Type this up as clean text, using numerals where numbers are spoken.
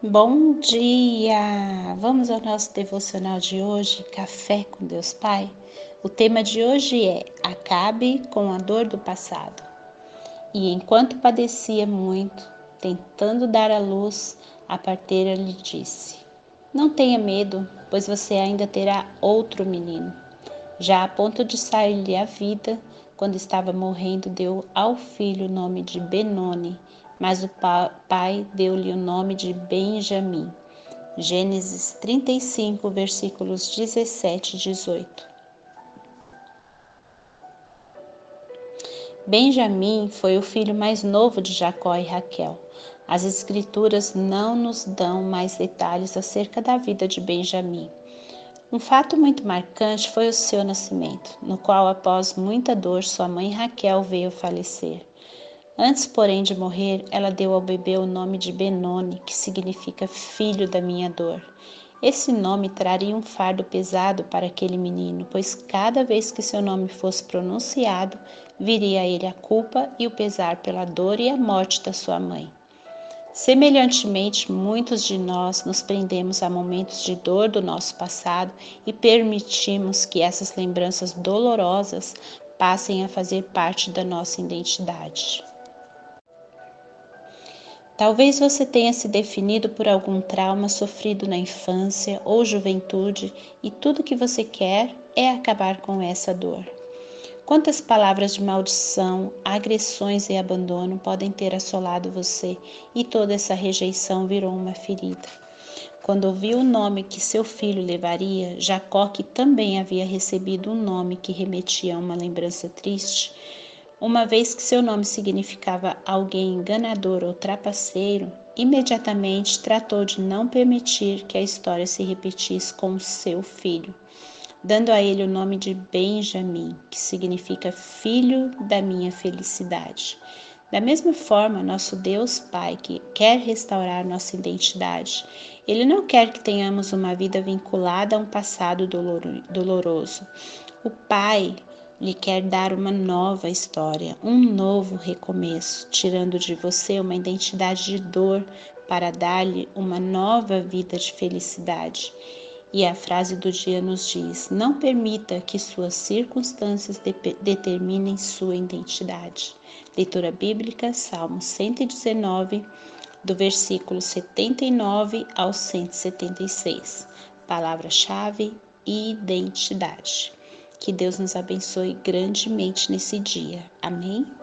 Bom dia! Vamos ao nosso devocional de hoje, Café com Deus Pai. O tema de hoje é Acabe com a dor do passado. E enquanto padecia muito, tentando dar à luz, a parteira lhe disse: Não tenha medo, pois você ainda terá outro menino. Já a ponto de sair-lhe a vida, quando estava morrendo, deu ao filho o nome de Benoni, mas o pai deu-lhe o nome de Benjamim. Gênesis 35, versículos 17 e 18. Benjamim foi o filho mais novo de Jacó e Raquel. As Escrituras não nos dão mais detalhes acerca da vida de Benjamim. Um fato muito marcante foi o seu nascimento, no qual, após muita dor, sua mãe Raquel veio falecer. Antes, porém, de morrer, ela deu ao bebê o nome de Benoni, que significa filho da minha dor. Esse nome traria um fardo pesado para aquele menino, pois cada vez que seu nome fosse pronunciado, viria a ele a culpa e o pesar pela dor e a morte da sua mãe. Semelhantemente, muitos de nós nos prendemos a momentos de dor do nosso passado e permitimos que essas lembranças dolorosas passem a fazer parte da nossa identidade. Talvez você tenha se definido por algum trauma sofrido na infância ou juventude e tudo que você quer é acabar com essa dor. Quantas palavras de maldição, agressões e abandono podem ter assolado você e toda essa rejeição virou uma ferida? Quando ouviu o nome que seu filho levaria, Jacó, que também havia recebido um nome que remetia a uma lembrança triste, uma vez que seu nome significava alguém enganador ou trapaceiro, imediatamente tratou de não permitir que a história se repetisse com o seu filho, dando a ele o nome de Benjamim, que significa filho da minha felicidade. Da mesma forma, nosso Deus Pai, que quer restaurar nossa identidade, Ele não quer que tenhamos uma vida vinculada a um passado doloroso. O Pai lhe quer dar uma nova história, um novo recomeço, tirando de você uma identidade de dor para dar-lhe uma nova vida de felicidade. E a frase do dia nos diz: não permita que suas circunstâncias determinem sua identidade. Leitura bíblica, Salmo 119, do versículo 79 ao 176. Palavra-chave: identidade. Que Deus nos abençoe grandemente nesse dia. Amém?